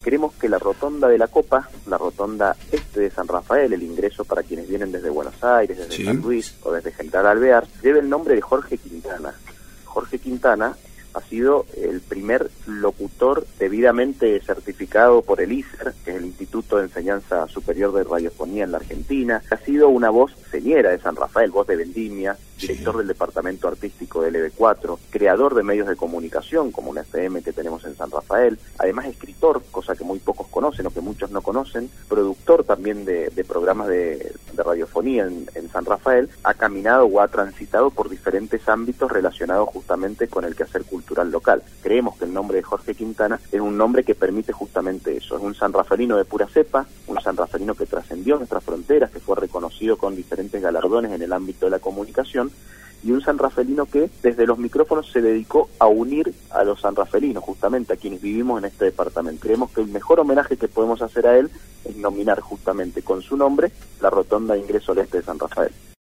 Queremos que la rotonda de la Copa, la rotonda este de San Rafael, el ingreso para quienes vienen desde Buenos Aires, desde San Luis o desde General Alvear, lleve el nombre de Jorge Quintana. Jorge Quintana ha sido el primer locutor debidamente certificado por el ISER, que es el Instituto de Enseñanza Superior de Radiofonía en la Argentina. Ha sido una voz señera de San Rafael, voz de Vendimia, director del departamento artístico del LB4, creador de medios de comunicación, como una FM que tenemos en San Rafael, además escritor, cosa que muy pocos conocen o que muchos no conocen, productor también de programas de radiofonía en San Rafael, ha caminado o ha transitado por diferentes ámbitos relacionados justamente con el quehacer cultural local. Creemos que el nombre de Jorge Quintana es un nombre que permite justamente eso, es un sanrafaelino de pura cepa, un sanrafaelino que trascendió nuestras fronteras, que fue reconocido con diferentes galardones en el ámbito de la comunicación, y un sanrafaelino que desde los micrófonos se dedicó a unir a los sanrafelinos, justamente a quienes vivimos en este departamento. Creemos que el mejor homenaje que podemos hacer a él es nominar justamente con su nombre la rotonda de ingreso al este de San Rafael.